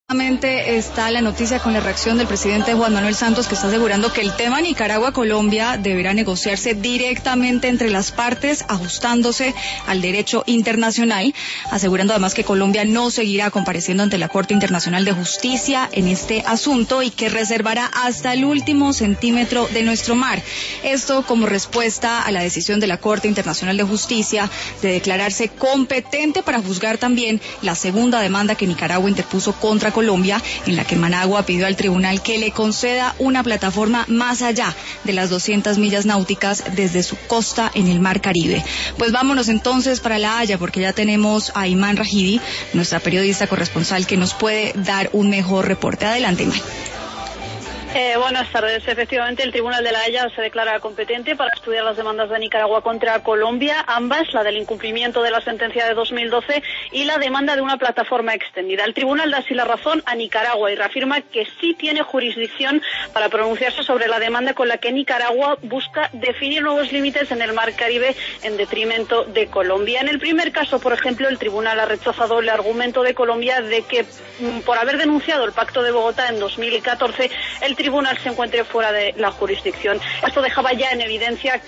Está la noticia con la reacción del presidente Juan Manuel Santos, que está asegurando que el tema Nicaragua-Colombia deberá negociarse directamente entre las partes, ajustándose al derecho internacional, asegurando además que Colombia no seguirá compareciendo ante la Corte Internacional de Justicia en este asunto y que reservará hasta el último centímetro de nuestro mar. Esto como respuesta a la decisión de la Corte Internacional de Justicia de declararse competente para juzgar también la segunda demanda que Nicaragua interpuso contra Colombia, en la que Managua pidió al tribunal que le conceda una plataforma más allá de las 200 millas náuticas desde su costa en el Mar Caribe. Pues vámonos entonces para La Haya, porque ya tenemos a Iman Rajidi, nuestra periodista corresponsal, que nos puede dar un mejor reporte. Adelante, Iman. Buenas tardes. Efectivamente, el Tribunal de La Haya se declara competente para estudiar las demandas de Nicaragua contra Colombia, ambas, la del incumplimiento de la sentencia de 2012 y la demanda de una plataforma extendida. El Tribunal da así la razón a Nicaragua y reafirma que sí tiene jurisdicción para pronunciarse sobre la demanda con la que Nicaragua busca definir nuevos límites en el Mar Caribe en detrimento de Colombia. En el primer caso, por ejemplo, el Tribunal ha rechazado el argumento de Colombia de que, por haber denunciado el Pacto de Bogotá en 2014, el Tribunal se encuentre fuera de la jurisdicción. Esto dejaba ya en evidencia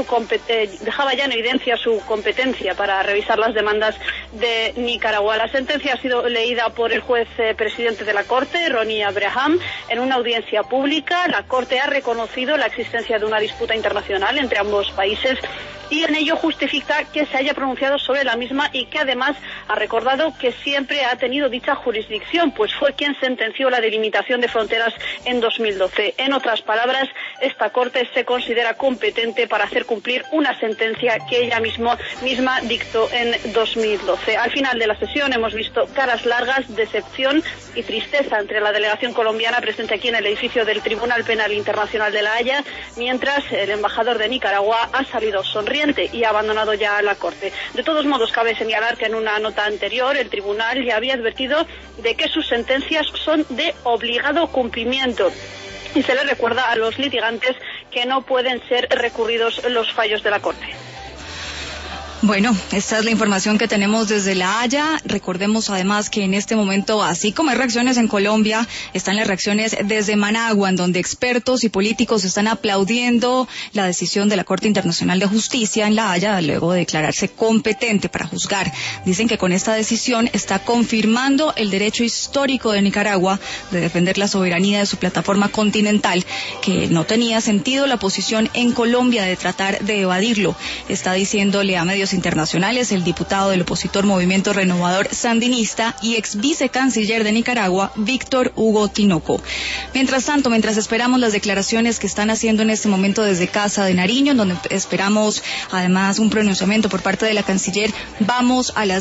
su competencia para revisar las demandas de Nicaragua. La sentencia ha sido leída por el juez presidente de la Corte, Ronnie Abraham, en una audiencia pública. La Corte ha reconocido la existencia de una disputa internacional entre ambos países y en ello justifica que se haya pronunciado sobre la misma y que además ha recordado que siempre ha tenido dicha jurisdicción, pues fue quien sentenció la delimitación de fronteras en 2012. En otras palabras, esta Corte se considera competente para hacer cumplir una sentencia que ella misma dictó en 2012. Al final de la sesión hemos visto caras largas, decepción y tristeza entre la delegación colombiana presente aquí en el edificio del Tribunal Penal Internacional de La Haya, mientras el embajador de Nicaragua ha salido sonriente y ha abandonado ya la Corte. De todos modos, cabe señalar que en una nota anterior el tribunal ya había advertido de que sus sentencias son de obligado cumplimiento y se le recuerda a los litigantes que no pueden ser recurridos los fallos de la Corte. Bueno, esta es la información que tenemos desde La Haya. Recordemos además que en este momento, así como hay reacciones en Colombia, están las reacciones desde Managua, en donde expertos y políticos están aplaudiendo la decisión de la Corte Internacional de Justicia en La Haya, luego de declararse competente para juzgar. Dicen que con esta decisión está confirmando el derecho histórico de Nicaragua de defender la soberanía de su plataforma continental, que no tenía sentido la posición en Colombia de tratar de evadirlo. Está diciéndole a medios internacionales el diputado del opositor Movimiento Renovador Sandinista y ex vicecanciller de Nicaragua, Víctor Hugo Tinoco. Mientras tanto, mientras esperamos las declaraciones que están haciendo en este momento desde Casa de Nariño, donde esperamos además un pronunciamiento por parte de la canciller, vamos a las